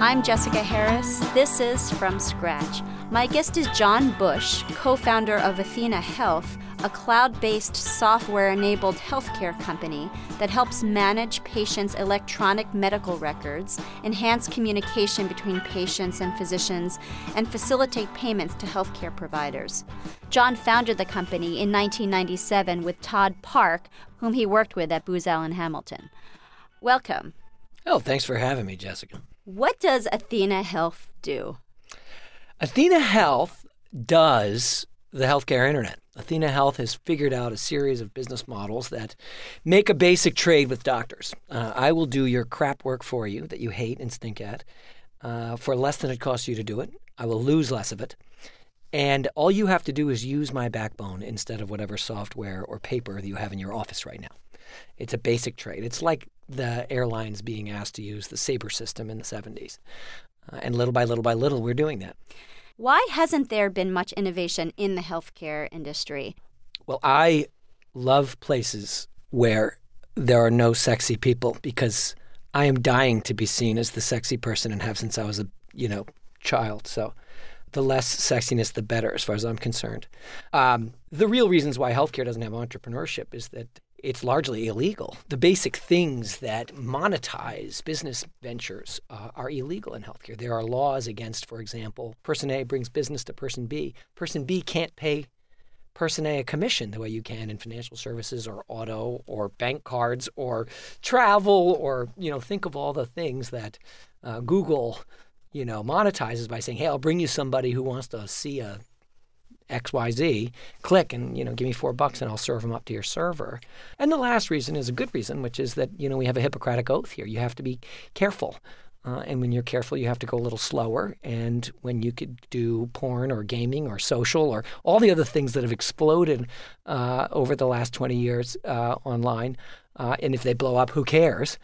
I'm Jessica Harris. This is From Scratch. My guest is John Bush, co-founder of Athena Health, a cloud-based software-enabled healthcare company that helps manage patients' electronic medical records, enhance communication between patients and physicians, and facilitate payments to healthcare providers. John founded the company in 1997 with Todd Park, whom he worked with at Booz Allen Hamilton. Welcome. Oh, thanks for having me, Jessica. What does Athena Health do? Athena Health does the healthcare internet. Athena Health has figured out a series of business models that make a basic trade with doctors. I will do your crap work for you that you hate and stink at for less than it costs you to do it. I will lose less of it. And all you have to do is use my backbone instead of whatever software or paper that you have in your office right now. It's a basic trade. It's like the airlines being asked to use the Sabre system in the 70s. And little by little, we're doing that. Why hasn't there been much innovation in the healthcare industry? Well, I love places where there are no sexy people because I am dying to be seen as the sexy person and have since I was a child. So the less sexiness, the better, as far as I'm concerned. The real reasons why healthcare doesn't have entrepreneurship is that it's largely illegal. The basic things that monetize business ventures are illegal in healthcare. There are laws against, for example, person A brings business to person B. Person B can't pay person A a commission the way you can in financial services or auto or bank cards or travel or, think of all the things that Google, monetizes by saying, hey, I'll bring you somebody who wants to see a XYZ, click and, give me $4 and I'll serve them up to your server. And the last reason is a good reason, which is that, we have a Hippocratic oath here. You have to be careful. And when you're careful, you have to go a little slower. And when you could do porn or gaming or social or all the other things that have exploded over the last 20 years online, and if they blow up, who cares?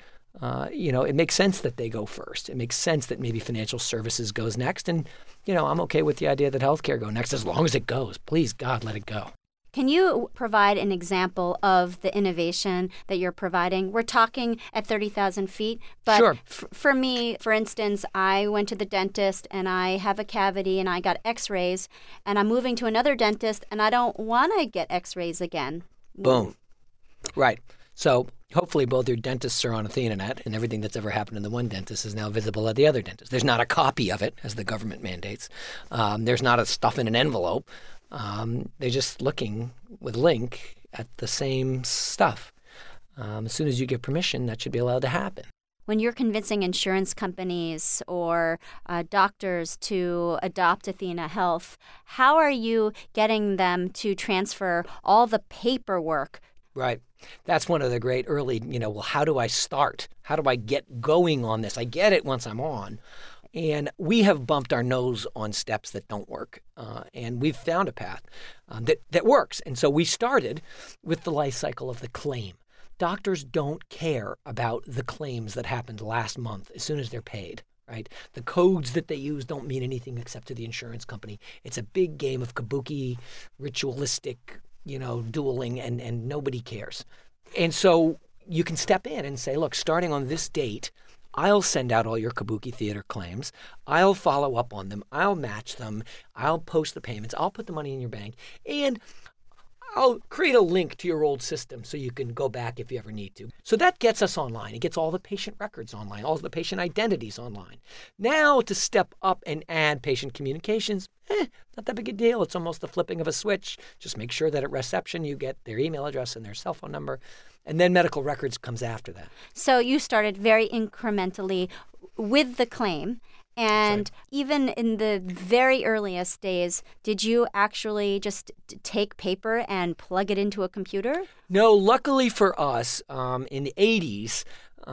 It makes sense that they go first. It makes sense that maybe financial services goes next. And, I'm okay with the idea that healthcare go next as long as it goes. Please, God, let it go. Can you provide an example of the innovation that you're providing? We're talking at 30,000 feet, but sure. For me, for instance, I went to the dentist and I have a cavity and I got x-rays and I'm moving to another dentist and I don't want to get x-rays again. Boom. Right. So hopefully both your dentists are on AthenaNet and everything that's ever happened in the one dentist is now visible at the other dentist. There's not a copy of it, as the government mandates. There's not a stuff in an envelope. They're just looking with link at the same stuff. As soon as you get permission, that should be allowed to happen. When you're convincing insurance companies or doctors to adopt Athena Health, how are you getting them to transfer all the paperwork? Right. That's one of the great early, how do I start? How do I get going on this? I get it once I'm on. And we have bumped our nose on steps that don't work. And we've found a path that works. And so we started with the life cycle of the claim. Doctors don't care about the claims that happened last month as soon as they're paid. Right? The codes that they use don't mean anything except to the insurance company. It's a big game of kabuki, ritualistic, dueling, and nobody cares. And so you can step in and say, look, starting on this date, I'll send out all your kabuki theater claims. I'll follow up on them. I'll match them. I'll post the payments. I'll put the money in your bank. And I'll create a link to your old system so you can go back if you ever need to. So that gets us online. It gets all the patient records online, all the patient identities online. Now to step up and add patient communications, not that big a deal. It's almost the flipping of a switch. Just make sure that at reception you get their email address and their cell phone number. And then medical records comes after that. So you started very incrementally with the claim. And even in the very earliest days, did you actually just take paper and plug it into a computer? No, luckily for us, in the 80s,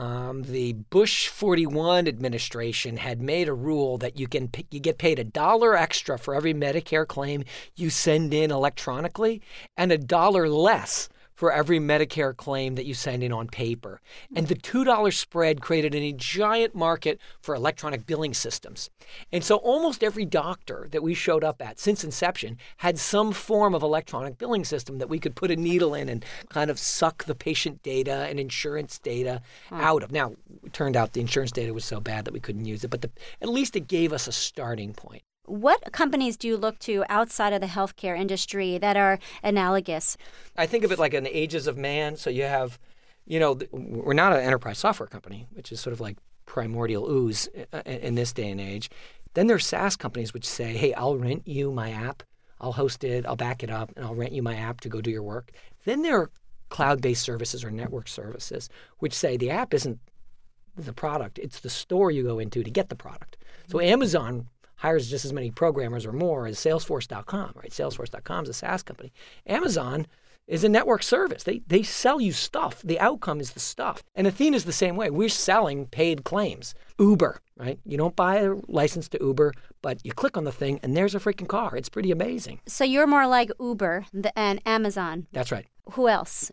the Bush 41 administration had made a rule that you get paid $1 extra for every Medicare claim you send in electronically and $1 less for every Medicare claim that you send in on paper. And the $2 spread created a giant market for electronic billing systems. And so almost every doctor that we showed up at since inception had some form of electronic billing system that we could put a needle in and kind of suck the patient data and insurance data out of. Now, it turned out the insurance data was so bad that we couldn't use it, but at least it gave us a starting point. What companies do you look to outside of the healthcare industry that are analogous? I think of it like an Ages of Man. So you have, we're not an enterprise software company, which is sort of like primordial ooze in this day and age. Then there's SaaS companies which say, hey, I'll rent you my app, I'll host it, I'll back it up, and I'll rent you my app to go do your work. Then there are cloud-based services or network services which say the app isn't the product, it's the store you go into to get the product. So Amazon hires just as many programmers or more as Salesforce.com, right? Salesforce.com is a SaaS company. Amazon is a network service. They sell you stuff. The outcome is the stuff. And Athena is the same way. We're selling paid claims. Uber, right? You don't buy a license to Uber, but you click on the thing and there's a freaking car. It's pretty amazing. So you're more like Uber and Amazon. That's right. Who else?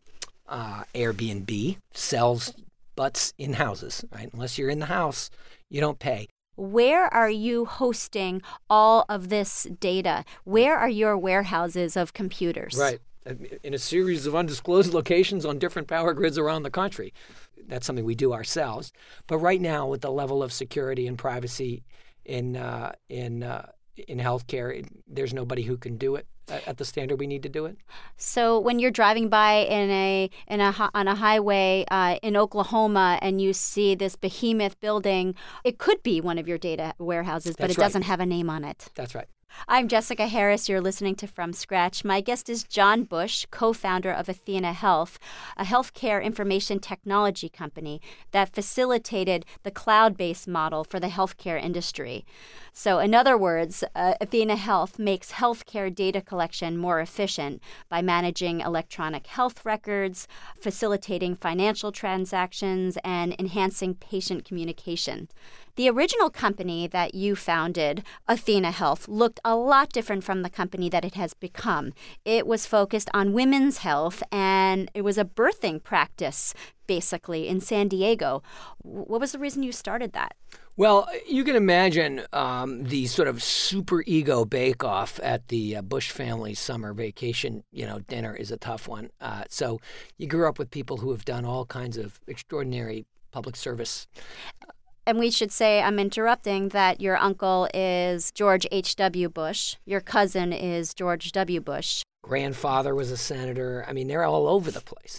Airbnb sells butts in houses, right? Unless you're in the house, you don't pay. Where are you hosting all of this data? Where are your warehouses of computers? Right. In a series of undisclosed locations on different power grids around the country. That's something we do ourselves. But right now, with the level of security and privacy in healthcare, there's nobody who can do it at the standard we need to do it. So when you're driving by on a highway in Oklahoma and you see this behemoth building, it could be one of your data warehouses, but it doesn't have a name on it. That's right. I'm Jessica Harris. You're listening to From Scratch. My guest is John Bush, co-founder of Athena Health, a healthcare information technology company that facilitated the cloud-based model for the healthcare industry. So in other words, Athena Health makes healthcare data collection more efficient by managing electronic health records, facilitating financial transactions, and enhancing patient communication. The original company that you founded, Athena Health, looked a lot different from the company that it has become. It was focused on women's health, and it was a birthing practice, basically, in San Diego. What was the reason you started that? Well, you can imagine the sort of super ego bake-off at the Bush family summer vacation, dinner is a tough one. So you grew up with people who have done all kinds of extraordinary public service. And we should say, I'm interrupting, that your uncle is George H.W. Bush. Your cousin is George W. Bush. Grandfather was a senator. I mean, they're all over the place.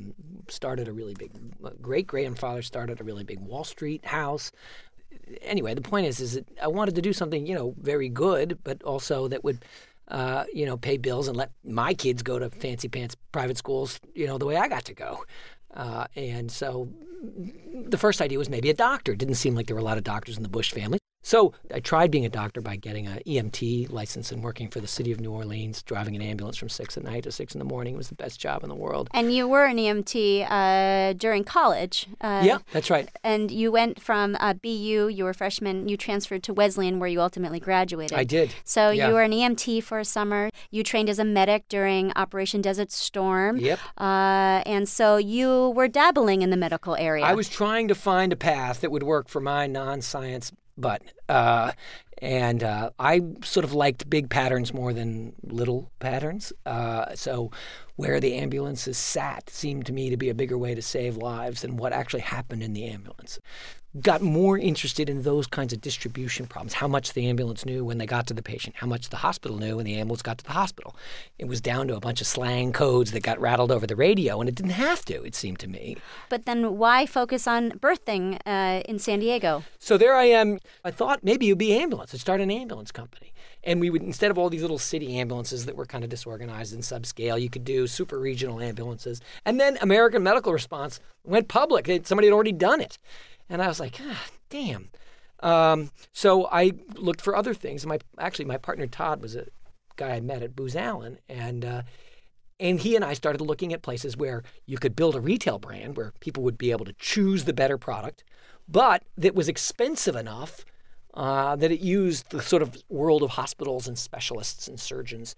Great-grandfather started a really big Wall Street house. Anyway, the point is that I wanted to do something, very good, but also that would, pay bills and let my kids go to fancy pants private schools, the way I got to go. And so the first idea was maybe a doctor. It didn't seem like there were a lot of doctors in the Bush family. So I tried being a doctor by getting an EMT license and working for the city of New Orleans, driving an ambulance from 6 at night to 6 in the morning. It was the best job in the world. And you were an EMT during college. Yeah, that's right. And you went from BU, you were a freshman, you transferred to Wesleyan where you ultimately graduated. I did. So you were an EMT for a summer. You trained as a medic during Operation Desert Storm. Yep. And so you were dabbling in the medical area. I was trying to find a path that would work for my non-science butt. And I sort of liked big patterns more than little patterns. So where the ambulances sat seemed to me to be a bigger way to save lives than what actually happened in the ambulance. Got more interested in those kinds of distribution problems, how much the ambulance knew when they got to the patient, how much the hospital knew when the ambulance got to the hospital. It was down to a bunch of slang codes that got rattled over the radio, and it didn't have to, it seemed to me. But then why focus on birthing in San Diego? So there I am. I thought maybe it would be ambulance. I'd start an ambulance company. And we would, instead of all these little city ambulances that were kind of disorganized and subscale, you could do super regional ambulances. And then American Medical Response went public. Somebody had already done it. And I was like, damn. So I looked for other things. My partner Todd was a guy I met at Booz Allen, and he and I started looking at places where you could build a retail brand where people would be able to choose the better product, but that was expensive enough that it used the sort of world of hospitals and specialists and surgeons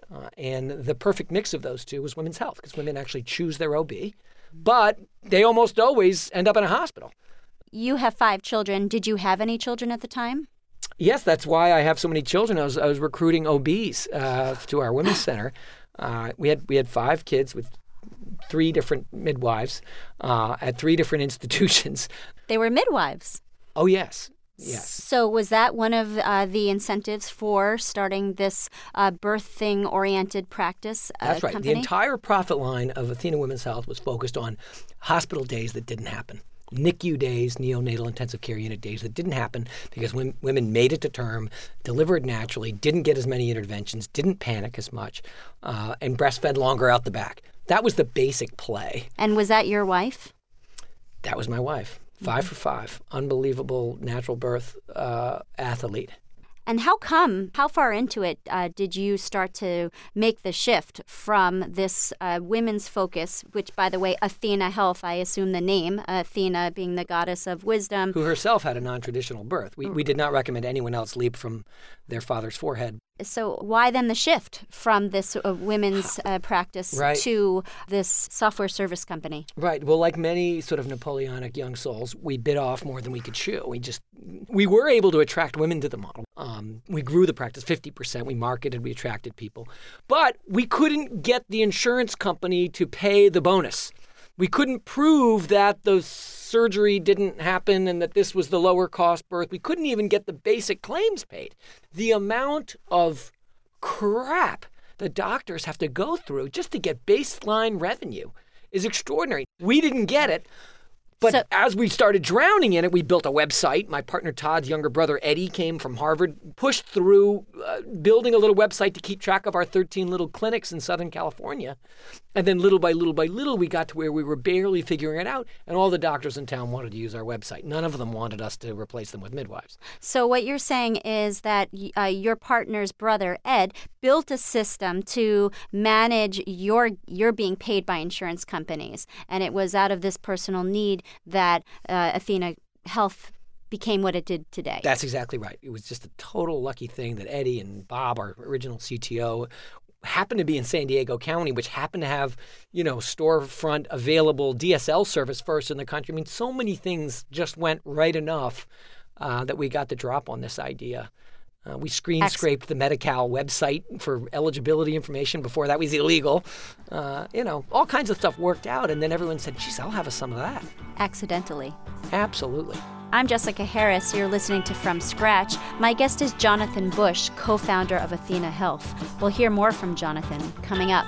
And the perfect mix of those two was women's health, because women actually choose their OB, but they almost always end up in a hospital. You have 5 children. Did you have any children at the time? Yes, that's why I have so many children. I was recruiting OBs to our women's center. We had 5 kids with 3 different midwives at 3 different institutions. They were midwives. Oh, yes. Yes. So was that one of the incentives for starting this birthing-oriented practice That's right. company? The entire profit line of Athena Women's Health was focused on hospital days that didn't happen. NICU days, neonatal intensive care unit days that didn't happen because women made it to term, delivered naturally, didn't get as many interventions, didn't panic as much, and breastfed longer out the back. That was the basic play. And was that your wife? That was my wife. 5 for 5. Unbelievable natural birth athlete. And how far into it did you start to make the shift from this women's focus, which, by the way, Athena Health, I assume the name, Athena being the goddess of wisdom. Who herself had a non-traditional birth. We did not recommend anyone else leap from their father's forehead. So why then the shift from this women's practice to this software service company? Right. Well, like many sort of Napoleonic young souls, we bit off more than we could chew. We were able to attract women to the model. We grew the practice 50%. We marketed, we attracted people. But we couldn't get the insurance company to pay the bonus. We couldn't prove that the surgery didn't happen and that this was the lower cost birth. We couldn't even get the basic claims paid. The amount of crap the doctors have to go through just to get baseline revenue is extraordinary. We didn't get it. But as we started drowning in it, we built a website. My partner Todd's younger brother Eddie came from Harvard, pushed through building a little website to keep track of our 13 little clinics in Southern California. And then little by little, we got to where we were barely figuring it out. And all the doctors in town wanted to use our website. None of them wanted us to replace them with midwives. So what you're saying is that your partner's brother, Ed, built a system to manage your being paid by insurance companies. And it was out of this personal need that Athena Health became what it did today. That's exactly right. It was just a total lucky thing that Eddie and Bob, our original CTO, happened to be in San Diego County, which happened to have, storefront available DSL service first in the country. I mean, so many things just went right enough that we got the drop on this idea. We scraped the Medi-Cal website for eligibility information before that was illegal. All kinds of stuff worked out. And then everyone said, geez, I'll have some of that. Accidentally. Absolutely. I'm Jessica Harris. You're listening to From Scratch. My guest is Jonathan Bush, co-founder of Athena Health. We'll hear more from Jonathan coming up.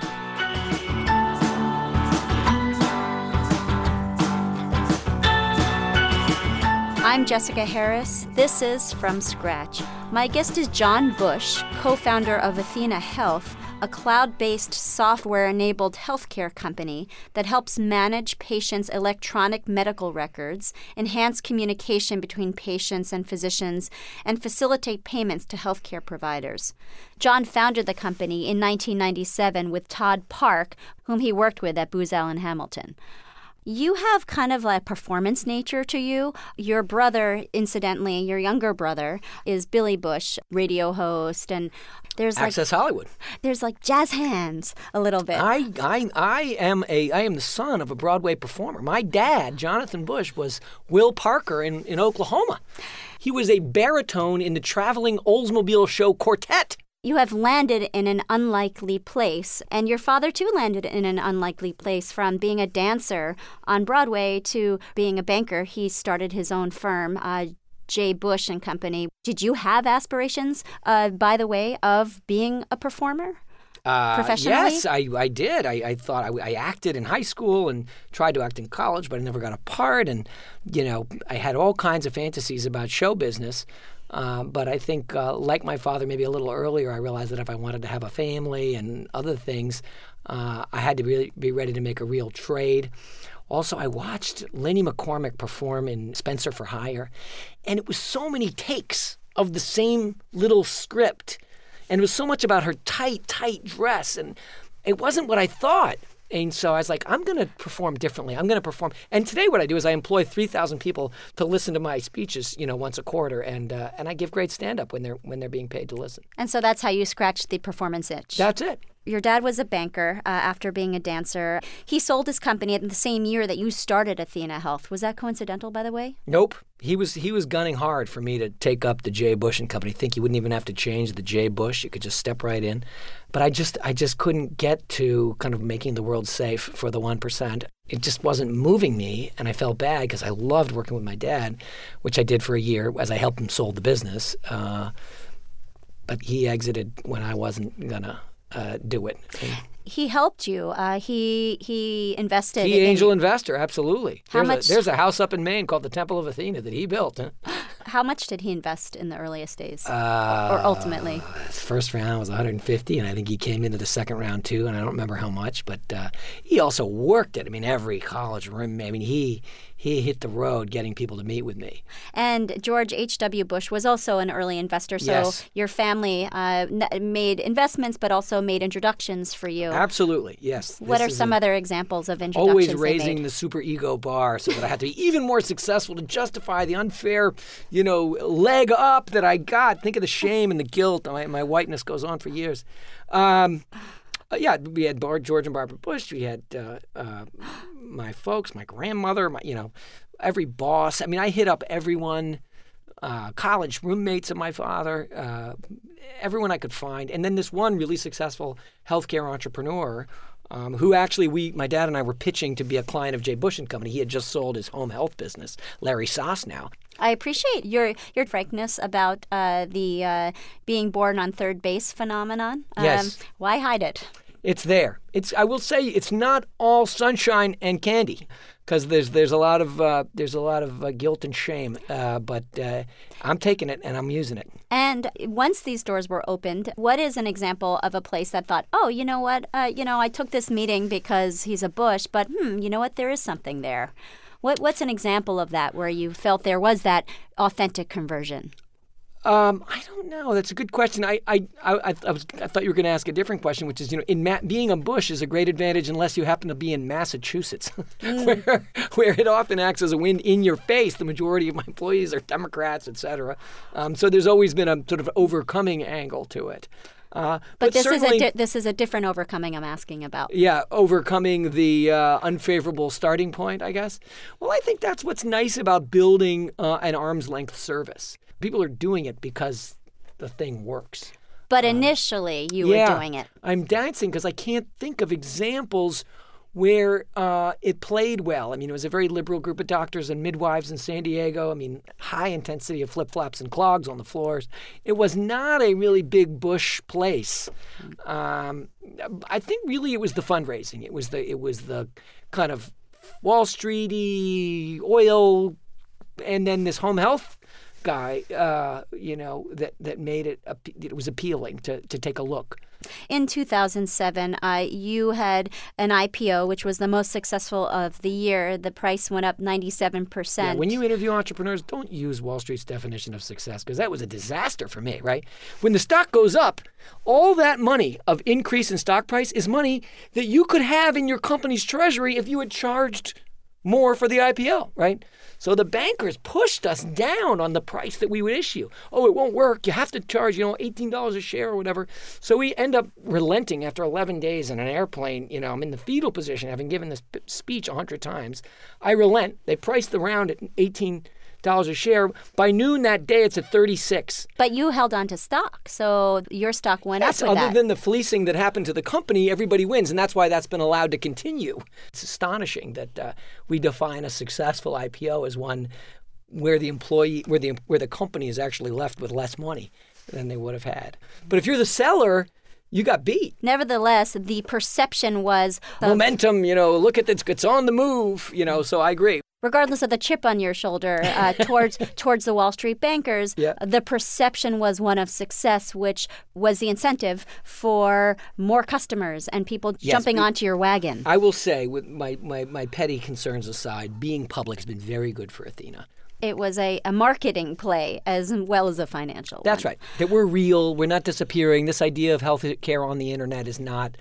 I'm Jessica Harris. This is From Scratch. My guest is John Bush, co-founder of Athena Health, a cloud-based software-enabled healthcare company that helps manage patients' electronic medical records, enhance communication between patients and physicians, and facilitate payments to healthcare providers. John founded the company in 1997 with Todd Park, whom he worked with at Booz Allen Hamilton. You have kind of a performance nature to you. Your brother, incidentally, your younger brother, is Billy Bush, radio host, and there's Access Hollywood. There's like jazz hands a little bit. I am the son of a Broadway performer. My dad, Jonathan Bush, was Will Parker in Oklahoma. He was a baritone in the traveling Oldsmobile show Quartet. You have landed in an unlikely place, and your father, too, landed in an unlikely place. From being a dancer on Broadway to being a banker, he started his own firm, J. Bush and Company. Did you have aspirations, by the way, of being a performer? Professionally? Yes, I did. I thought I acted in high school and tried to act in college, but I never got a part. And, I had all kinds of fantasies about show business. But I think, like my father, maybe a little earlier, I realized that if I wanted to have a family and other things, I had to really be ready to make a real trade. Also, I watched Lenny McCormick perform in Spencer for Hire, and it was so many takes of the same little script. And it was so much about her tight dress, and it wasn't what I thought. And so I was like, I'm going to perform differently. I'm going to perform. And today what I do is I employ 3,000 people to listen to my speeches, once a quarter, and I give great stand-up when they're being paid to listen. And so that's how you scratched the performance itch. That's it. Your dad was a banker after being a dancer. He sold his company in the same year that you started Athena Health. Was that coincidental, by the way? Nope. He was gunning hard for me to take up the J. Bush and Company. Think you wouldn't even have to change the J. Bush. You could just step right in. But I just couldn't get to kind of making the world safe for the 1%. It just wasn't moving me, and I felt bad because I loved working with my dad, which I did for a year as I helped him sold the business. But he exited when I wasn't gonna do it. He helped you. He invested. He angel investor, absolutely. How much? There's a house up in Maine called the Temple of Athena that he built. Huh? How much did he invest in the earliest days, or ultimately? His first round was 150, and I think he came into the second round too. And I don't remember how much, but he also worked it. I mean, every college room. I mean, he hit the road getting people to meet with me. And George H.W. Bush was also an early investor, so yes. Your family made investments but also made introductions for you. Absolutely, yes. What are some other examples of introductions always they raising made? the super ego bar so that I had to be even more successful to justify the unfair, leg up that I got. Think of the shame and the guilt. My whiteness goes on for years. Yeah, we had George and Barbara Bush. We had my folks, my grandmother, every boss. I mean, I hit up everyone, college roommates of my father, everyone I could find. And then this one really successful healthcare entrepreneur who actually my dad and I were pitching to be a client of J. Bush and Company. He had just sold his home health business, Larry Sosnow. I appreciate your frankness about the being born on third base phenomenon. Yes. Why hide it? It's there. I will say it's not all sunshine and candy because there's a lot of guilt and shame. But I'm taking it and I'm using it. And once these doors were opened, what is an example of a place that thought, oh, you know what, I took this meeting because he's a Bush, but you know what, there is something there. What's an example of that where you felt there was that authentic conversion? I don't know. That's a good question. I thought you were going to ask a different question, which is, being a Bush is a great advantage unless you happen to be in Massachusetts, where it often acts as a wind in your face. The majority of my employees are Democrats, et cetera. So there's always been a sort of overcoming angle to it. But this is a different overcoming I'm asking about. Yeah, overcoming the unfavorable starting point, I guess. Well, I think that's what's nice about building an arm's length service. People are doing it because the thing works. But initially, you were doing it. I'm dancing because I can't think of examples where it played well. I mean, it was a very liberal group of doctors and midwives in San Diego. I mean, high intensity of flip-flops and clogs on the floors. It was not a really big Bush place. I think really it was the fundraising. It was the kind of Wall Street-y oil, and then this home health guy, that made it was appealing to take a look. In 2007, you had an IPO, which was the most successful of the year. The price went up 97%. Yeah, when you interview entrepreneurs, don't use Wall Street's definition of success because that was a disaster for me, right? When the stock goes up, all that money of increase in stock price is money that you could have in your company's treasury if you had charged more for the IPO, right? So the bankers pushed us down on the price that we would issue. Oh, it won't work. You have to charge, $18 a share or whatever. So we end up relenting after 11 days in an airplane. I'm in the fetal position, having given this speech 100 times. I relent. They priced the round at $18 a share. By noon that day, it's at 36. But you held on to stock, so your stock went up with other that. Than the fleecing that happened to the company, everybody wins, and that's why that's been allowed to continue. It's astonishing that we define a successful IPO as one where the company is actually left with less money than they would have had. But if you're the seller, you got beat. Nevertheless, the perception was momentum. Look at this; it's on the move. So I agree. Regardless of the chip on your shoulder towards the Wall Street bankers, the perception was one of success, which was the incentive for more customers and people jumping onto your wagon. I will say, with my petty concerns aside, being public has been very good for Athena. It was a marketing play as well as a financial one. That's right. That we're real. We're not disappearing. This idea of health care on the internet is not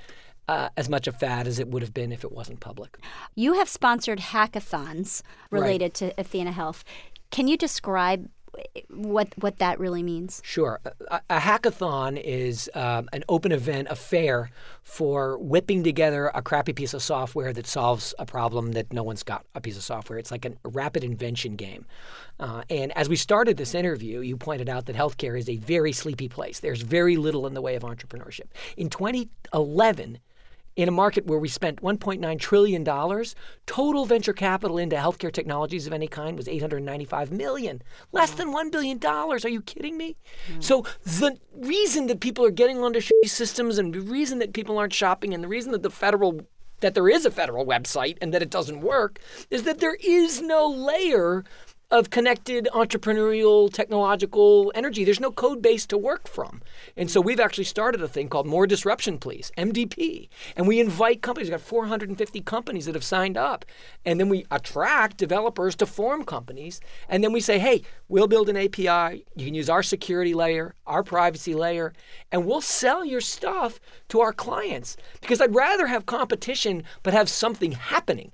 as much a fad as it would have been if it wasn't public. You have sponsored hackathons related to Athena Health. Can you describe what that really means? Sure. A hackathon is an open event, a fair for whipping together a crappy piece of software that solves a problem that no one's got a piece of software. It's like a rapid invention game. And as we started this interview, you pointed out that healthcare is a very sleepy place. There's very little in the way of entrepreneurship. In 2011, in a market where we spent $1.9 trillion, total venture capital into healthcare technologies of any kind was $895 million. Less than $1 billion. Are you kidding me? So the reason that people are getting onto shitty systems and the reason that people aren't shopping and the reason that there is a federal website and that it doesn't work is that there is no layer of connected entrepreneurial technological energy. There's no code base to work from. And so we've actually started a thing called More Disruption, Please, MDP. And we invite companies. We've got 450 companies that have signed up. And then we attract developers to form companies. And then we say, hey, we'll build an API. You can use our security layer, our privacy layer, and we'll sell your stuff to our clients. Because I'd rather have competition but have something happening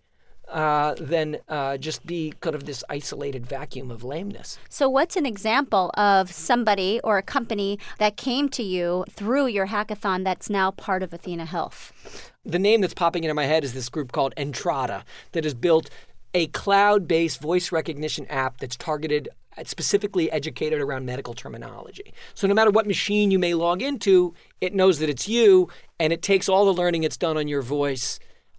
than just be kind of this isolated vacuum of lameness. So what's an example of somebody or a company that came to you through your hackathon that's now part of Athena Health? The name that's popping into my head is this group called Entrada that has built a cloud-based voice recognition app that's targeted, specifically educated around medical terminology. So no matter what machine you may log into, it knows that it's you, and it takes all the learning it's done on your voice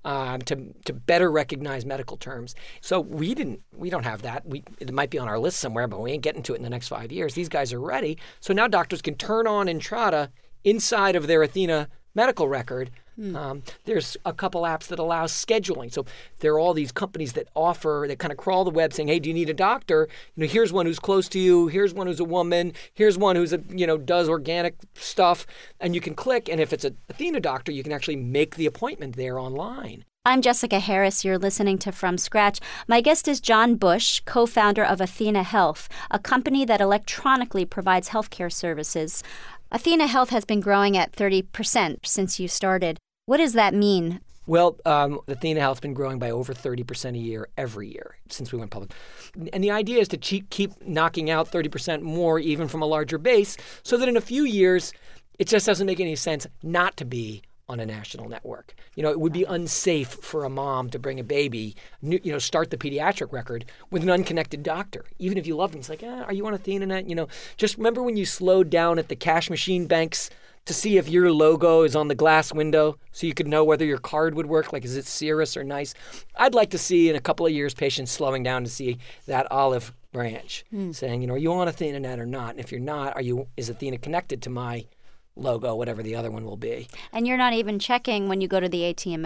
to better recognize medical terms. So we don't have that. It might be on our list somewhere, but we ain't getting to it in the next 5 years. These guys are ready. So now doctors can turn on Entrada inside of their Athena medical record. There's a couple apps that allow scheduling. So there are all these companies that kind of crawl the web saying, hey, do you need a doctor? Here's one who's close to you. Here's one who's a woman. Here's one who's does organic stuff. And you can click. And if it's an Athena doctor, you can actually make the appointment there online. I'm Jessica Harris. You're listening to From Scratch. My guest is John Bush, co-founder of Athena Health, a company that electronically provides healthcare services. Athena Health has been growing at 30% since you started. What does that mean? Well, Athena Health has been growing by over 30% a year every year since we went public. And the idea is to keep knocking out 30% more even from a larger base so that in a few years, it just doesn't make any sense not to be on a national network. It would be unsafe for a mom to bring a baby, start the pediatric record with an unconnected doctor. Even if you love them, it's like, are you on AthenaNet? Just remember when you slowed down at the cash machine banks to see if your logo is on the glass window so you could know whether your card would work, like is it Cirrus or Nice? I'd like to see in a couple of years patients slowing down to see that olive branch saying, are you on AthenaNet or not? And if you're not, is Athena connected to my logo, whatever the other one will be. And you're not even checking when you go to the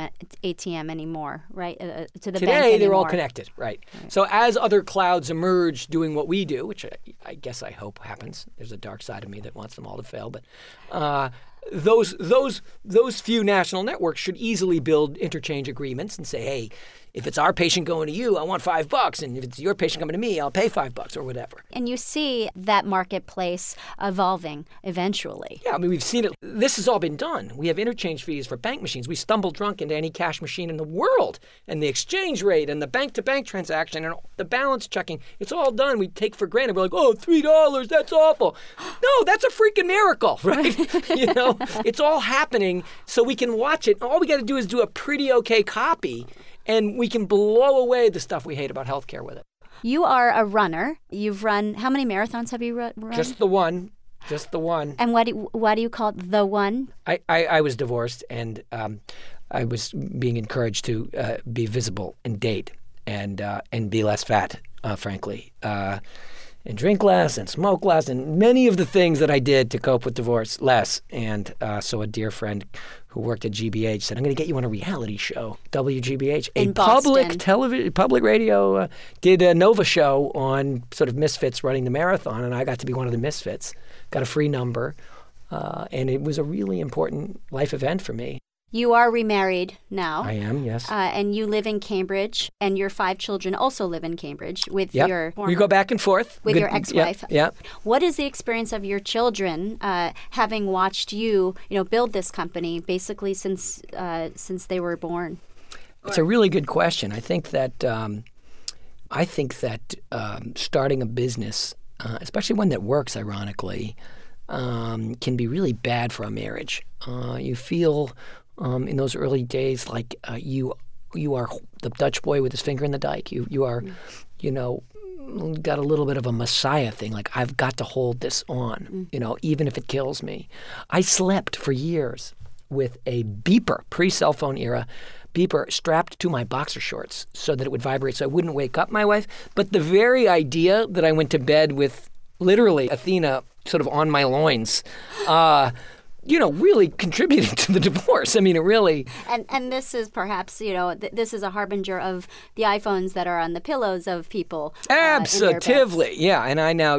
ATM anymore, right? To the Today, bank anymore. They're all connected, right? So as other clouds emerge doing what we do, which I guess I hope happens, there's a dark side of me that wants them all to fail, but those few national networks should easily build interchange agreements and say, hey, if it's our patient going to you, I want $5, and if it's your patient coming to me, I'll pay $5 or whatever. And you see that marketplace evolving eventually. Yeah, we've seen it. This has all been done. We have interchange fees for bank machines. We stumble drunk into any cash machine in the world, and the exchange rate and the bank-to-bank transaction and the balance checking, it's all done. We take for granted. We're like, oh, $3, that's awful. No, that's a freaking miracle, right? It's all happening so we can watch it. All we got to do is do a pretty okay copy, and we can blow away the stuff we hate about healthcare with it. You are a runner. You've run, how many marathons have you run? Just the one. And why do you call it the one? I was divorced, and I was being encouraged to be visible and date and be less fat, frankly. And drink less and smoke less and many of the things that I did to cope with divorce less. And so a dear friend who worked at GBH said, I'm going to get you on a reality show, WGBH. In Boston. Public television, public radio did a Nova show on sort of misfits running the marathon, and I got to be one of the misfits. Got a free number, and it was a really important life event for me. You are remarried now. I am, yes. And you live in Cambridge, and your 5 children also live in Cambridge with your We go back and forth. with your ex-wife. Yeah. What is the experience of your children having watched you, build this company basically since they were born? It's a really good question. I think that starting a business, especially one that works, ironically, can be really bad for a marriage. You feel in those early days like you are the Dutch boy with his finger in the dike. You are, got a little bit of a messiah thing. Like, I've got to hold this on, even if it kills me. I slept for years with a beeper, pre-cell phone era, beeper strapped to my boxer shorts so that it would vibrate so I wouldn't wake up my wife. But the very idea that I went to bed with literally Athena sort of on my loins, really contributing to the divorce. I mean, it really... And this is perhaps, this is a harbinger of the iPhones that are on the pillows of people. Absolutely. Yeah. And I now,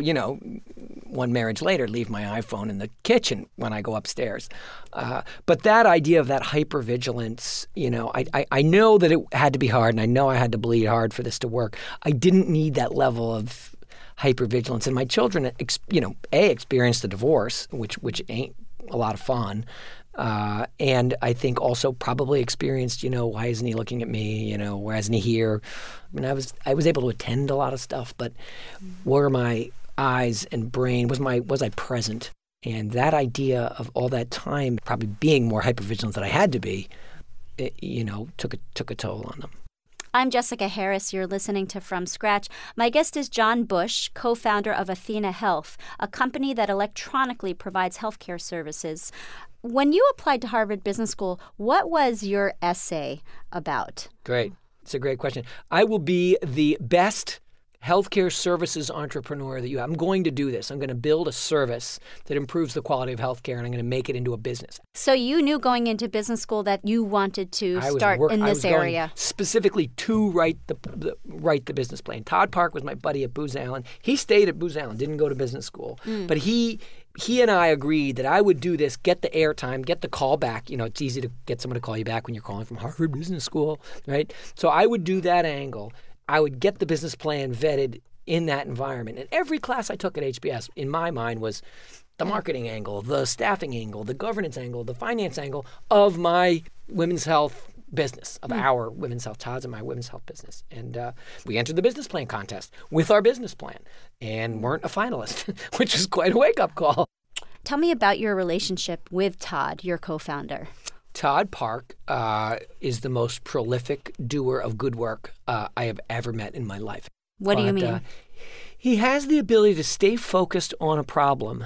one marriage later, leave my iPhone in the kitchen when I go upstairs. But that idea of that hypervigilance, I know that it had to be hard, and I know I had to bleed hard for this to work. I didn't need that level of hypervigilance. And my children, experienced a divorce, which ain't a lot of fun. And I think also probably experienced, why isn't he looking at me? Why isn't he here? I mean, I was able to attend a lot of stuff, but were my eyes and brain, was I present? And that idea of all that time probably being more hypervigilant than I had to be, took a toll on them. I'm Jessica Harris. You're listening to From Scratch. My guest is John Bush, co-founder of Athena Health, a company that electronically provides healthcare services. When you applied to Harvard Business School, what was your essay about? Great. It's a great question. I will be the best healthcare services entrepreneur that you have. I'm going to do this. I'm going to build a service that improves the quality of healthcare, and I'm going to make it into a business. So you knew going into business school that you wanted to start in this area. Specifically to write the business plan. Todd Park was my buddy at Booz Allen. He stayed at Booz Allen, didn't go to business school. But he and I agreed that I would do this, get the airtime, get the call back. It's easy to get someone to call you back when you're calling from Harvard Business School, right? So I would do that angle. I would get the business plan vetted in that environment. And every class I took at HBS, in my mind, was the marketing angle, the staffing angle, the governance angle, the finance angle of my women's health business, of our women's health, Todd's and my women's health business. And we entered the business plan contest with our business plan and weren't a finalist, which was quite a wake-up call. Tell me about your relationship with Todd, your co-founder. Todd Park is the most prolific doer of good work I have ever met in my life. What do you mean? He has the ability to stay focused on a problem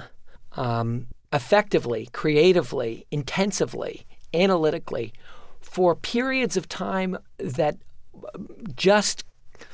effectively, creatively, intensively, analytically for periods of time that just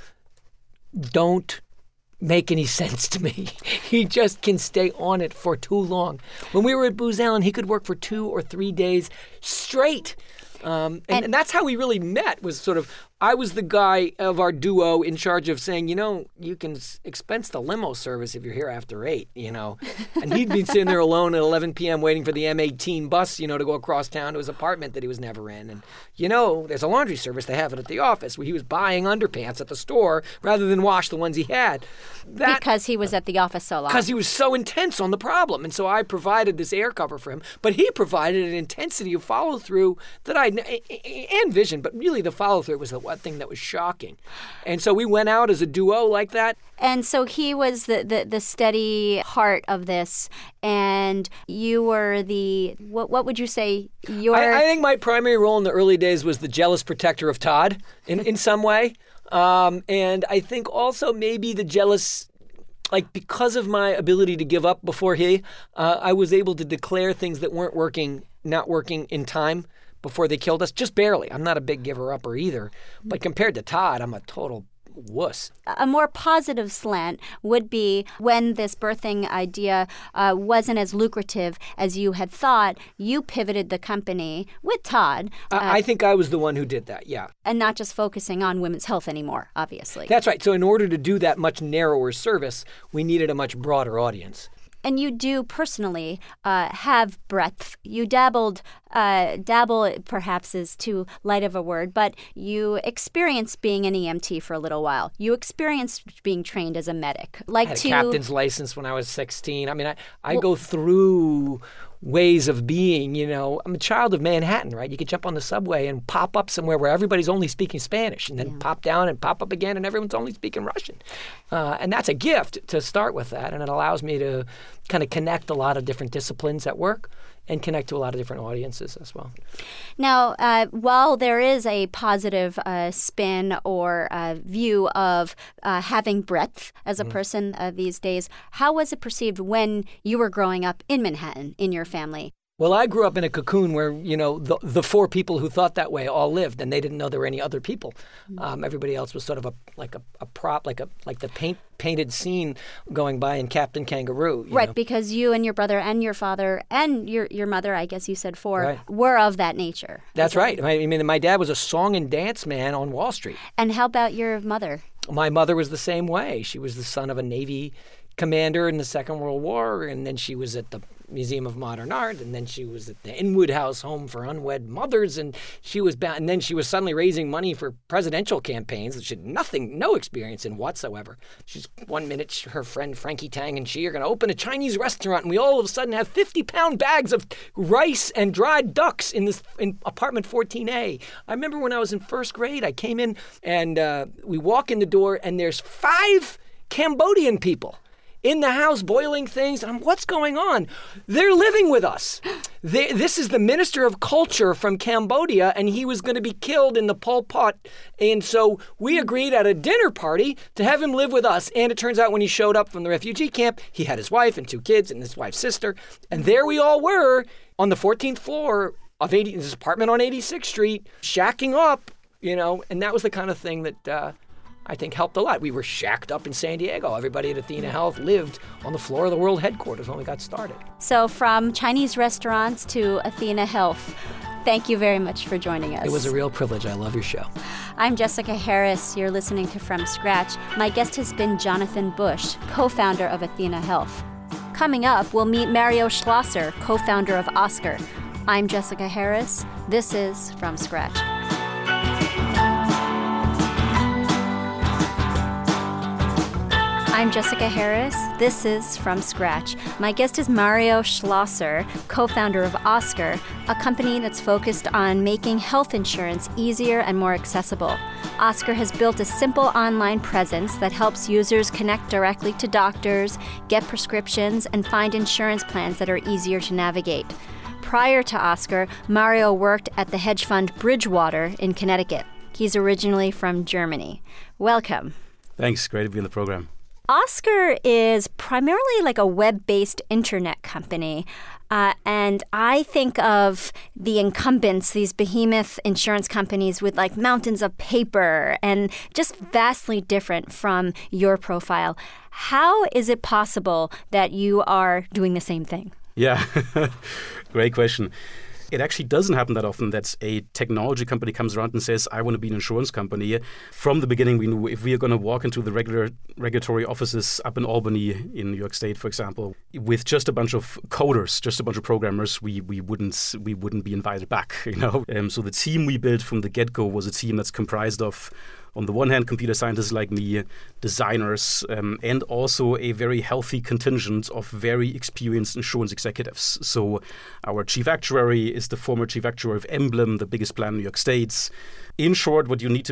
don't make any sense to me. He just can stay on it for too long. When we were at Booz Allen, he could work for 2 or 3 days straight. And that's how we really met, was sort of, I was the guy of our duo in charge of saying, you can expense the limo service if you're here after 8, And he'd be sitting there alone at 11 p.m. waiting for the M18 bus, to go across town to his apartment that he was never in. And, there's a laundry service. They have it at the office, where he was buying underpants at the store rather than wash the ones he had. Because he was at the office so long. Because he was so intense on the problem. And so I provided this air cover for him. But he provided an intensity of follow-through that and vision, but really the follow-through was the one thing that was shocking. And so we went out as a duo like that. And so he was the steady heart of this, and you were what would you say? I think my primary role in the early days was the jealous protector of Todd in some way. And I think also maybe the jealous, because of my ability to give up before I was able to declare things that weren't not working in time before they killed us, just barely. I'm not a big giver-upper either. But compared to Todd, I'm a total wuss. A more positive slant would be when this birthing idea wasn't as lucrative as you had thought, you pivoted the company with Todd. I think I was the one who did that, yeah. And not just focusing on women's health anymore, obviously. That's right. So in order to do that much narrower service, we needed a much broader audience. And you do personally have breadth. You dabble perhaps is too light of a word, but you experienced being an EMT for a little while. You experienced being trained as a medic. I had a captain's license when I was 16. I mean, I go through ways of being, I'm a child of Manhattan, right? You could jump on the subway and pop up somewhere where everybody's only speaking Spanish, and then pop down and pop up again and everyone's only speaking Russian. And that's a gift to start with that, and it allows me to kind of connect a lot of different disciplines at work and connect to a lot of different audiences as well. Now, while there is a positive spin or view of having breadth as a person these days, how was it perceived when you were growing up in Manhattan in your family? Well, I grew up in a cocoon where, the four people who thought that way all lived, and they didn't know there were any other people. Everybody else was sort of a prop, like the painted scene going by in Captain Kangaroo. Right, because you and your brother and your father and your mother, I guess you said four, were of that nature. That's right. I mean, my dad was a song and dance man on Wall Street. And how about your mother? My mother was the same way. She was the son of a Navy commander in the Second World War, and then she was at the Museum of Modern Art, and then she was at the Inwood House Home for Unwed Mothers, and she was and then she was suddenly raising money for presidential campaigns that she had no experience in whatsoever. She's 1 minute her friend Frankie Tang and she are going to open a Chinese restaurant, and we all of a sudden have 50-pound bags of rice and dried ducks in apartment 14A. I remember when I was in first grade, I came in and we walk in the door, and there's 5 Cambodian people in the house boiling things. And what's going on? They're living with us. This is the Minister of Culture from Cambodia, and he was going to be killed in the Pol Pot. And so we agreed at a dinner party to have him live with us. And it turns out when he showed up from the refugee camp, he had his wife and 2 kids and his wife's sister. And there we all were on the 14th floor of this apartment on 86th Street, shacking up, and that was the kind of thing that I think helped a lot. We were shacked up in San Diego. Everybody at Athena Health lived on the floor of the world headquarters when we got started. So from Chinese restaurants to Athena Health, thank you very much for joining us. It was a real privilege. I love your show. I'm Jessica Harris. You're listening to From Scratch. My guest has been Jonathan Bush, co-founder of Athena Health. Coming up, we'll meet Mario Schlosser, co-founder of Oscar. I'm Jessica Harris. This is From Scratch. I'm Jessica Harris. This is From Scratch. My guest is Mario Schlosser, co-founder of Oscar, a company that's focused on making health insurance easier and more accessible. Oscar has built a simple online presence that helps users connect directly to doctors, get prescriptions, and find insurance plans that are easier to navigate. Prior to Oscar, Mario worked at the hedge fund Bridgewater in Connecticut. He's originally from Germany. Welcome. Thanks. Great to be on the program. Oscar is primarily like a web-based internet company. And I think of the incumbents, these behemoth insurance companies with like mountains of paper and just vastly different from your profile. How is it possible that you are doing the same thing? Yeah, great question. It actually doesn't happen that often that a technology company comes around and says, I want to be an insurance company. From the beginning, we knew if we are going to walk into the regulatory offices up in Albany in New York State, for example, with just a bunch of coders, just a bunch of programmers, we wouldn't be invited back. So the team we built from the get-go was a team that's comprised of, on the one hand, computer scientists like me, designers, and also a very healthy contingent of very experienced insurance executives. So our chief actuary is the former chief actuary of Emblem, the biggest plan in New York State. In short, what you need to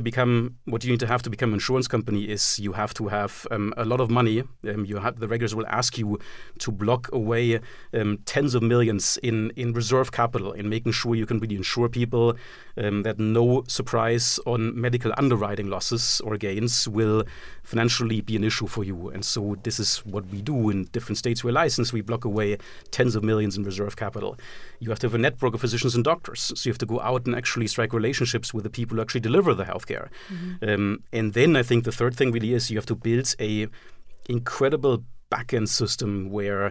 have to become an insurance company is you have to have a lot of money. The regulators will ask you to block away tens of millions in reserve capital in making sure you can really insure people, that no surprise on medical underwriting losses or gains will financially be an issue for you. And so this is what we do in different states we're licensed. We block away tens of millions in reserve capital. You have to have a network of physicians and doctors. So you have to go out and actually strike relationships with the people who actually deliver the healthcare. Mm-hmm. And then I think the third thing really is you have to build a incredible back-end system where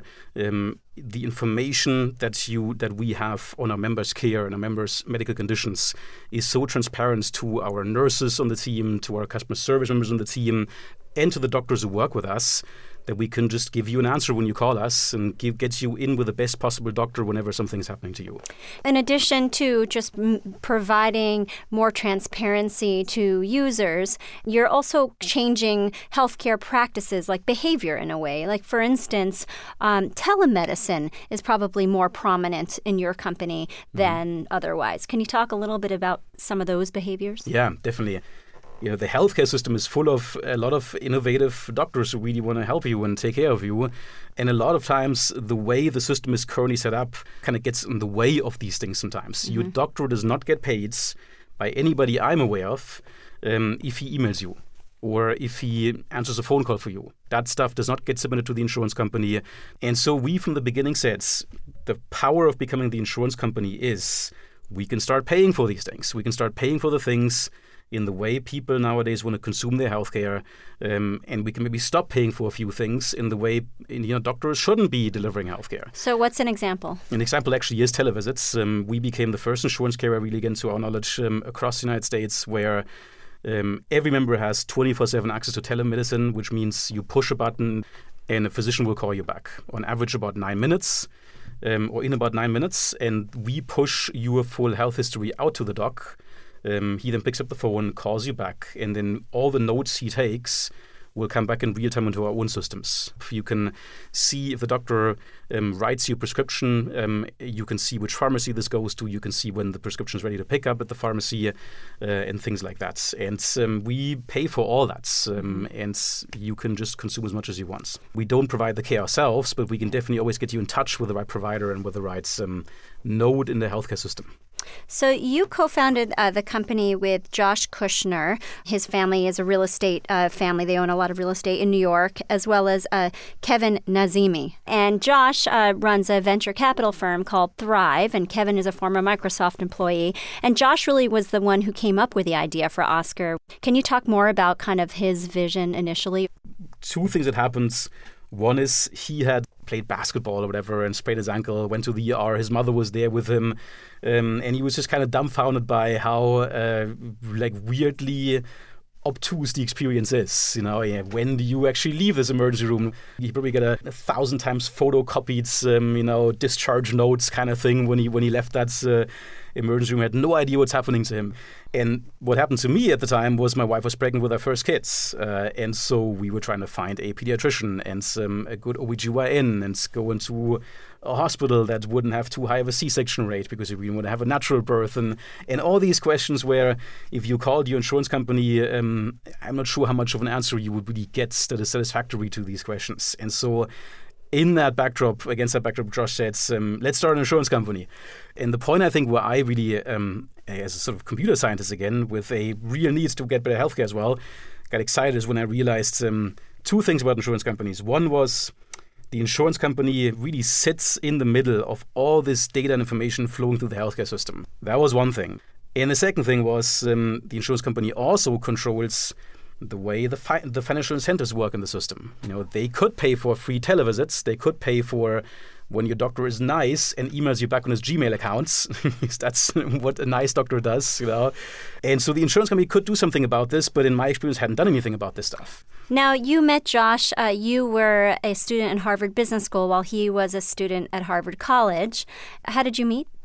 the information that we have on our members' care and our members' medical conditions is so transparent to our nurses on the team, to our customer service members on the team, and to the doctors who work with us, that we can just give you an answer when you call us and get you in with the best possible doctor whenever something's happening to you. In addition to just providing more transparency to users, you're also changing healthcare practices like behavior in a way. Like, for instance, telemedicine is probably more prominent in your company than otherwise. Can you talk a little bit about some of those behaviors? Yeah, definitely. The healthcare system is full of a lot of innovative doctors who really want to help you and take care of you. And a lot of times, the way the system is currently set up kind of gets in the way of these things sometimes. Your doctor does not get paid by anybody I'm aware of if he emails you or if he answers a phone call for you. That stuff does not get submitted to the insurance company. And so we, from the beginning, said the power of becoming the insurance company is we can start paying for these things. We can start paying for the things in the way people nowadays want to consume their healthcare, and we can maybe stop paying for a few things in the way doctors shouldn't be delivering healthcare. So what's an example? An example actually is televisits. We became the first insurance carrier, really, again, to our knowledge, across the United States, where every member has 24/7 access to telemedicine, which means you push a button and a physician will call you back, on average about 9 minutes. Or in about 9 minutes, and we push your full health history out to the doc. He then picks up the phone, calls you back, and then all the notes he takes will come back in real time into our own systems. You can see if the doctor writes you a prescription. You can see which pharmacy this goes to. You can see when the prescription is ready to pick up at the pharmacy and things like that. And we pay for all that. And you can just consume as much as you want. We don't provide the care ourselves, but we can definitely always get you in touch with the right provider and with the right node in the healthcare system. So you co-founded the company with Josh Kushner. His family is a real estate family. They own a lot of real estate in New York, as well as Kevin Nazemi. And Josh runs a venture capital firm called Thrive, and Kevin is a former Microsoft employee. And Josh really was the one who came up with the idea for Oscar. Can you talk more about kind of his vision initially? Two things that happened. One is he had played basketball or whatever and sprained his ankle, went to the ER. His mother was there with him. And he was just kind of dumbfounded by how weirdly obtuse the experience is. When do you actually leave this emergency room? You probably get a 1,000 times photocopied, discharge notes kind of thing when he left that emergency room. Had no idea what's happening to him. And what happened to me at the time was my wife was pregnant with our first kids. And so we were trying to find a pediatrician and a good OBGYN and go into a hospital that wouldn't have too high of a C-section rate because we want to have a natural birth and all these questions where if you called your insurance company, I'm not sure how much of an answer you would really get that is satisfactory to these questions. And so against that backdrop, Josh said, let's start an insurance company. And the point, I think, where I really, as a sort of computer scientist again, with a real need to get better healthcare as well, got excited is when I realized two things about insurance companies. One was the insurance company really sits in the middle of all this data and information flowing through the healthcare system. That was one thing. And the second thing was the insurance company also controls the way the financial incentives work in the system. They could pay for free televisits. They could pay for when your doctor is nice and emails you back on his Gmail accounts. That's what a nice doctor does, And so the insurance company could do something about this, but in my experience, hadn't done anything about this stuff. Now, you met Josh. You were a student in Harvard Business School while he was a student at Harvard College. How did you meet?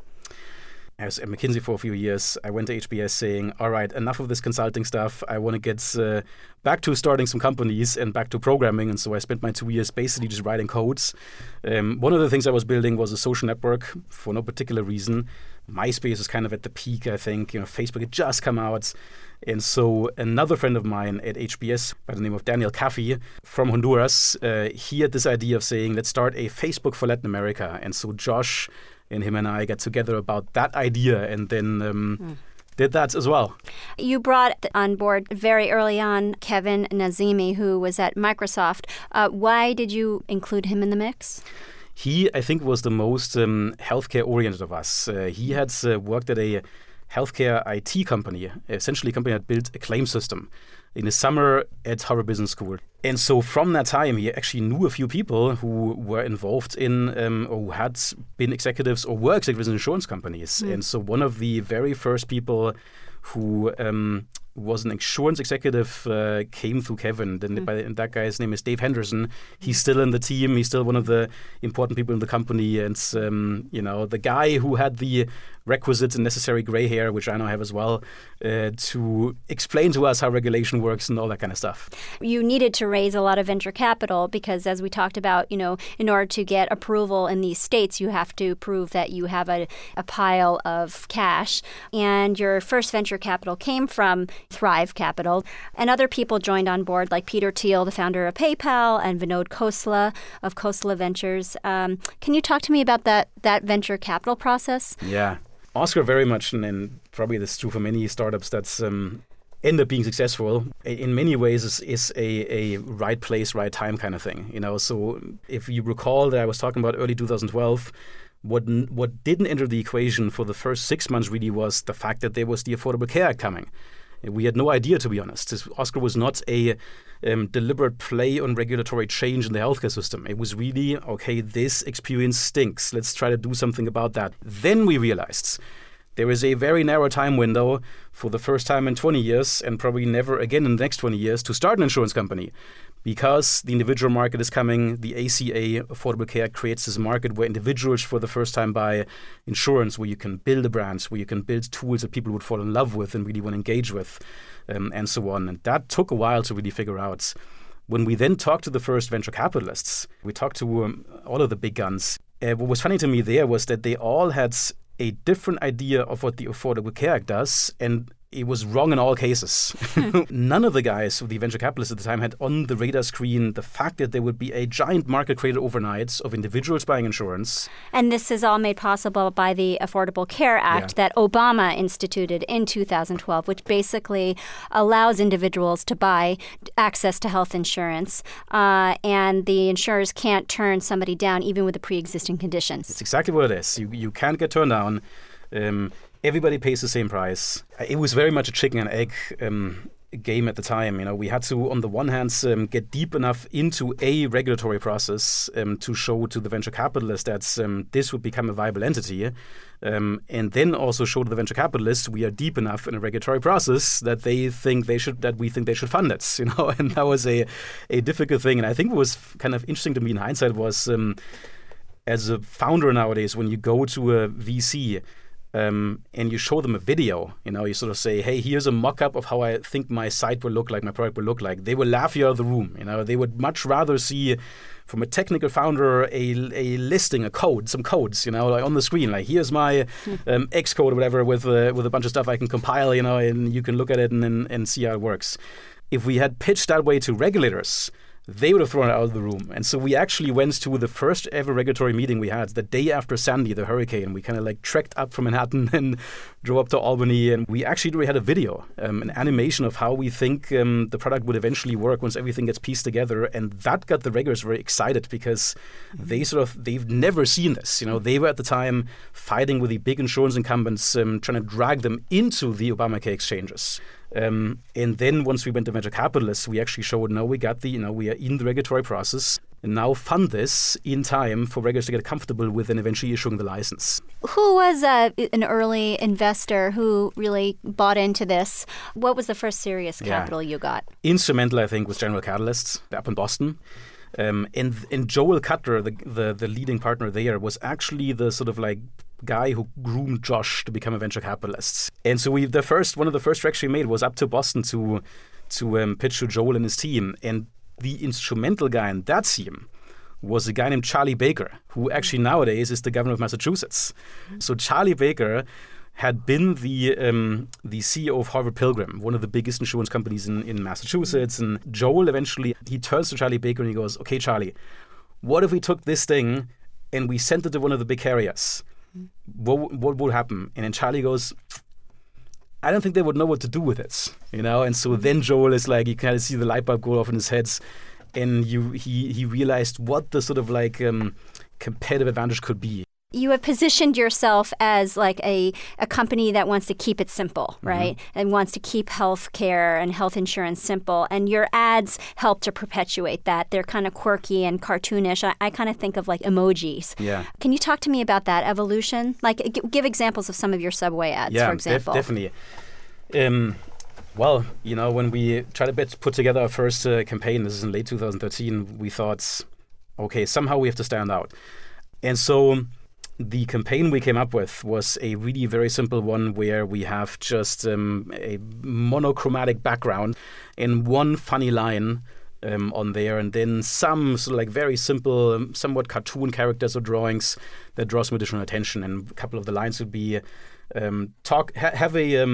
I was at McKinsey for a few years. I went to HBS saying, all right, enough of this consulting stuff. I want to get back to starting some companies and back to programming. And so I spent my 2 years basically just writing codes. One of the things I was building was a social network for no particular reason. MySpace was kind of at the peak, I think. Facebook had just come out. And so another friend of mine at HBS by the name of Daniel Caffey from Honduras, he had this idea of saying, let's start a Facebook for Latin America. And so Josh and him and I got together about that idea and then did that as well. You brought on board very early on Kevin Nazemi, who was at Microsoft. Why did you include him in the mix? He, I think, was the most healthcare-oriented of us. He had worked at a healthcare IT company, essentially a company that built a claim system in the summer at Harvard Business School. And so from that time, he actually knew a few people who were involved in or who had been executives or were executives in insurance companies. And so one of the very first people who who was an insurance executive, came through Kevin. And that guy's name is Dave Henderson. He's still in the team. He's still one of the important people in the company. And, the guy who had the requisite and necessary gray hair, which I now have as well, to explain to us how regulation works and all that kind of stuff. You needed to raise a lot of venture capital because, as we talked about, in order to get approval in these states, you have to prove that you have a pile of cash. And your first venture capital came from Thrive Capital. And other people joined on board, like Peter Thiel, the founder of PayPal, and Vinod Khosla of Khosla Ventures. Can you talk to me about that venture capital process? Yeah. Oscar very much, and probably this is true for many startups that's end up being successful, in many ways is a right place, right time kind of thing. So if you recall that I was talking about early 2012, what didn't enter the equation for the first 6 months really was the fact that there was the Affordable Care Act coming. We had no idea, to be honest. Oscar was not a deliberate play on regulatory change in the healthcare system. It was really, okay, this experience stinks. Let's try to do something about that. Then we realized there is a very narrow time window for the first time in 20 years and probably never again in the next 20 years to start an insurance company. Because the individual market is coming, the ACA, Affordable Care, creates this market where individuals for the first time buy insurance, where you can build a brand, where you can build tools that people would fall in love with and really want to engage with, and so on. And that took a while to really figure out. When we then talked to the first venture capitalists, we talked to all of the big guns. What was funny to me there was that they all had a different idea of what the Affordable Care Act does, and it was wrong in all cases. None of the guys, the venture capitalists at the time, had on the radar screen the fact that there would be a giant market created overnight of individuals buying insurance. And this is all made possible by the Affordable Care Act that Obama instituted in 2012, which basically allows individuals to buy access to health insurance, and the insurers can't turn somebody down even with the pre-existing conditions. It's exactly what it is. You can't get turned down. Everybody pays the same price. It was very much a chicken and egg game at the time. We had to, on the one hand, get deep enough into a regulatory process to show to the venture capitalists that this would become a viable entity, and then also show to the venture capitalists we are deep enough in a regulatory process that we think they should fund it. And that was a difficult thing. And I think what was kind of interesting to me in hindsight was, as a founder nowadays, when you go to a VC. And you show them a video, you sort of say, hey, here's a mock-up of how I think my site will look like, my product will look like. They will laugh you out of the room. They would much rather see from a technical founder a listing, some codes, like on the screen. Like, here's my X code or whatever with a bunch of stuff I can compile, and you can look at it and see how it works. If we had pitched that way to regulators, they would have thrown it out of the room. And so we actually went to the first ever regulatory meeting we had the day after Sandy, the hurricane. We kind of trekked up from Manhattan and drove up to Albany. And we actually had a video, an animation of how we think the product would eventually work once everything gets pieced together. And that got the regulators very excited because they've never seen this. They were at the time fighting with the big insurance incumbents, trying to drag them into the Obamacare exchanges. And then once we went to venture capitalists, we actually showed, we are in the regulatory process and now fund this in time for regulators to get comfortable with and eventually issuing the license. Who was an early investor who really bought into this? What was the first serious capital you got? Instrumental, I think, was General Catalyst up in Boston. And Joel Cutler, the leading partner there, was actually the sort of guy who groomed Josh to become a venture capitalist. And so one of the first tracks we made was up to Boston to pitch to Joel and his team. And the instrumental guy in that team was a guy named Charlie Baker, who actually nowadays is the governor of Massachusetts. So Charlie Baker had been the CEO of Harvard Pilgrim, one of the biggest insurance companies in Massachusetts. And Joel eventually, he turns to Charlie Baker and he goes, okay, Charlie, what if we took this thing and we sent it to one of the big carriers? What would happen? And then Charlie goes, I don't think they would know what to do with it, And so then Joel is you kind of see the light bulb go off in his head, and he realized what the sort of competitive advantage could be. You have positioned yourself as a company that wants to keep it simple, right? And wants to keep healthcare and health insurance simple. And your ads help to perpetuate that. They're kind of quirky and cartoonish. I kind of think of emojis. Yeah. Can you talk to me about that evolution? Give examples of some of your Subway ads, for example. Definitely. Well, when we tried to put together our first campaign, this is in late 2013, we thought, okay, somehow we have to stand out. And so the campaign we came up with was a really very simple one where we have just a monochromatic background and one funny line on there, and then some sort of like very simple, somewhat cartoon characters or drawings that draw some additional attention. And a couple of the lines would be have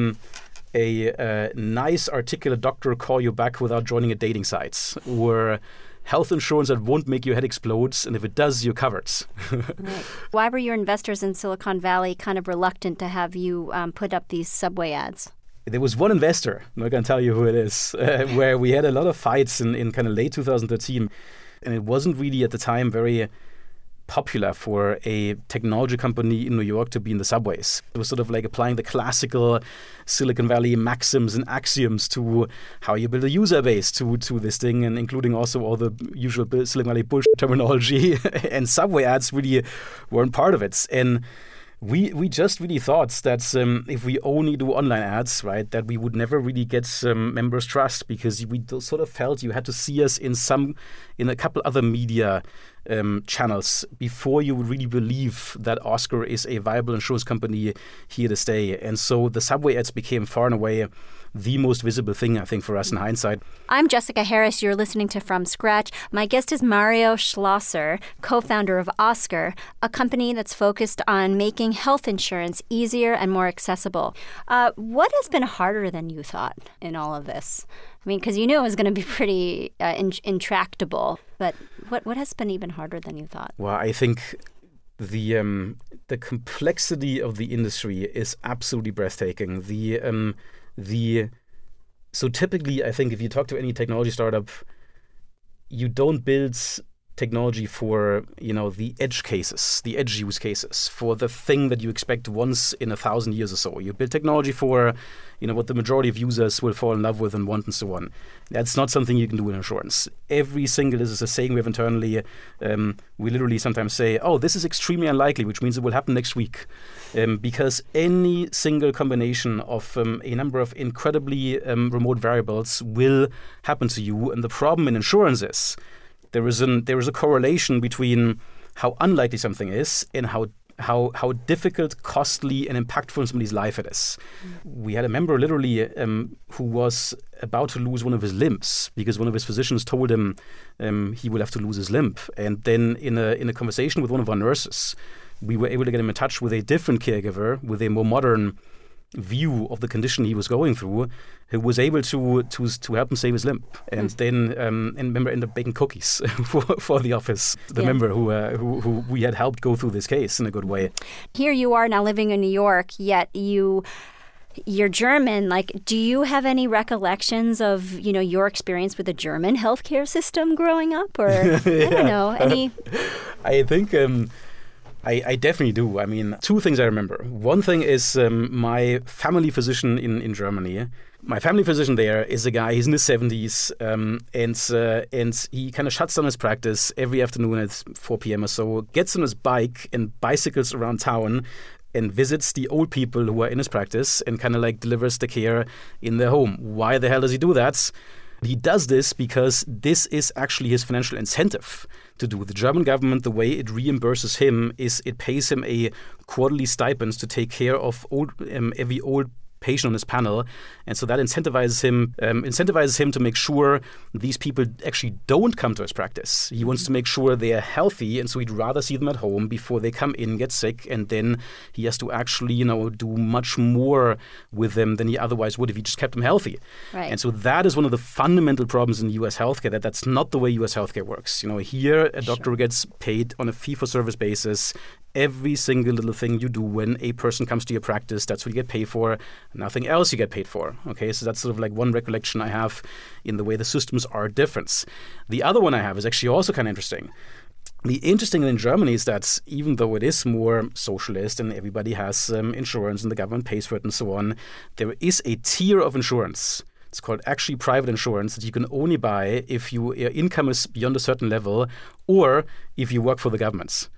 a nice articulate doctor call you back without joining a dating site, or health insurance that won't make your head explode, and if it does, you're covered. Right. Why were your investors in Silicon Valley kind of reluctant to have you put up these Subway ads? There was one investor, I'm not going to tell you who it is, where we had a lot of fights in kind of late 2013, and it wasn't really at the time very popular for a technology company in New York to be in the subways. It was sort of like applying the classical Silicon Valley maxims and axioms to how you build a user base to this thing, and including also all the usual Silicon Valley bullshit terminology. And Subway ads really weren't part of it. And we just really thought that if we only do online ads, right, that we would never really get members' trust, because we sort of felt you had to see us in a couple other media channels before you would really believe that Oscar is a viable insurance company here to stay. And so the Subway ads became far and away the most visible thing, I think, for us in hindsight. I'm Jessica Harris. You're listening to From Scratch. My guest is Mario Schlosser, co-founder of Oscar, a company that's focused on making health insurance easier and more accessible. What has been harder than you thought in all of this? I mean, because you knew it was going to be pretty intractable, but what has been even harder than you thought? Well, I think the complexity of the industry is absolutely breathtaking. So typically, I think if you talk to any technology startup, you don't build technology for, the edge cases, the edge use cases, for the thing that you expect once in 1,000 years or so. You build technology for, what the majority of users will fall in love with and want and so on. That's not something you can do in insurance. This is a saying we have internally. We literally sometimes say, oh, this is extremely unlikely, which means it will happen next week. Because any single combination of a number of incredibly remote variables will happen to you. And the problem in insurance is there is a correlation between how unlikely something is and how difficult, costly, and impactful in somebody's life it is. We had a member literally who was about to lose one of his limbs because one of his physicians told him he will have to lose his limb. And then in a conversation with one of our nurses, we were able to get him in touch with a different caregiver with a more modern view of the condition he was going through, who was able to help him save his limb. And then member ended up baking cookies for the office. The member who we had helped go through this case in a good way. Here you are now living in New York, yet you're German. Do you have any recollections of, your experience with the German healthcare system growing up? Or, I don't know, any... I think... I definitely do. I mean, two things I remember. One thing is my family physician in Germany. My family physician there is a guy, he's in his 70s, and he kind of shuts down his practice every afternoon at 4 p.m. or so, gets on his bike and bicycles around town and visits the old people who are in his practice and kind of delivers the care in their home. Why the hell does he do that? He does this because this is actually his financial incentive to do. The German government, the way it reimburses him is it pays him a quarterly stipend to take care of every old patient on his panel, and so that incentivizes him to make sure these people actually don't come to his practice. He wants to make sure they are healthy, and so he'd rather see them at home before they come in, get sick, and then he has to actually, do much more with them than he otherwise would if he just kept them healthy. Right. And so that is one of the fundamental problems in U.S. healthcare. That's not the way U.S. healthcare works. Here a doctor gets paid on a fee-for-service basis. Every single little thing you do when a person comes to your practice, that's what you get paid for. Nothing else you get paid for. Okay, so that's sort of one recollection I have in the way the systems are different. The other one I have is actually also kind of interesting. The interesting in Germany is that even though it is more socialist and everybody has insurance and the government pays for it and so on, there is a tier of insurance. It's called actually private insurance that you can only buy if your income is beyond a certain level or if you work for the governments.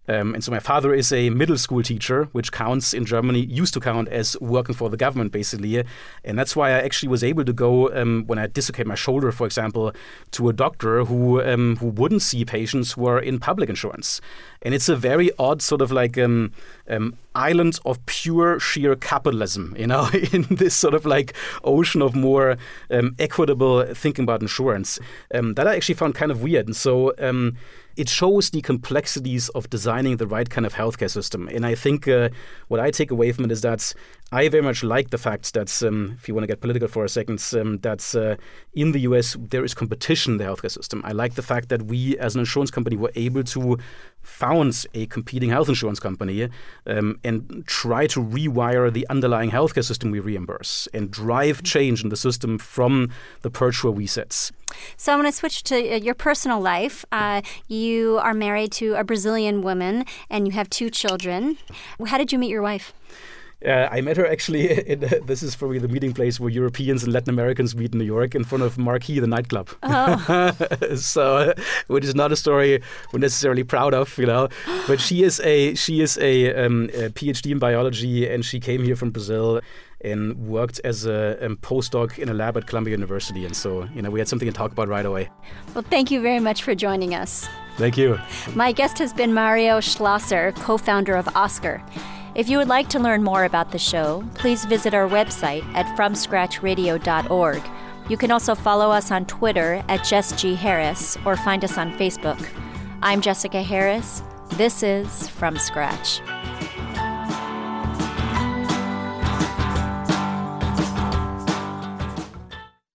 And so my father is a middle school teacher, which counts in Germany, used to count as working for the government, basically. And that's why I actually was able to go, when I dislocate my shoulder, for example, to a doctor who wouldn't see patients who are in public insurance. And it's a very odd sort of like island of pure sheer capitalism, in this sort of like ocean of more equitable thinking about insurance that I actually found kind of weird. And so it shows the complexities of designing the right kind of healthcare system. And I think what I take away from it is that I very much like the fact that, if you want to get political for a second, that in the US there is competition in the healthcare system. I like the fact that we as an insurance company were able to found a competing health insurance company and try to rewire the underlying healthcare system we reimburse and drive change in the system from the perch where we sit. So I want to switch to your personal life. You are married to a Brazilian woman and you have 2 children. How did you meet your wife? I met her actually, this is probably the meeting place where Europeans and Latin Americans meet in New York, in front of Marquee, the nightclub. Oh. So, which is not a story we're necessarily proud of, But she is a PhD in biology, and she came here from Brazil and worked as a postdoc in a lab at Columbia University. And so, we had something to talk about right away. Well, thank you very much for joining us. Thank you. My guest has been Mario Schlosser, co-founder of Oscar. If you would like to learn more about the show, please visit our website at FromScratchRadio.org. You can also follow us on Twitter at Jess G. Harris or find us on Facebook. I'm Jessica Harris. This is From Scratch.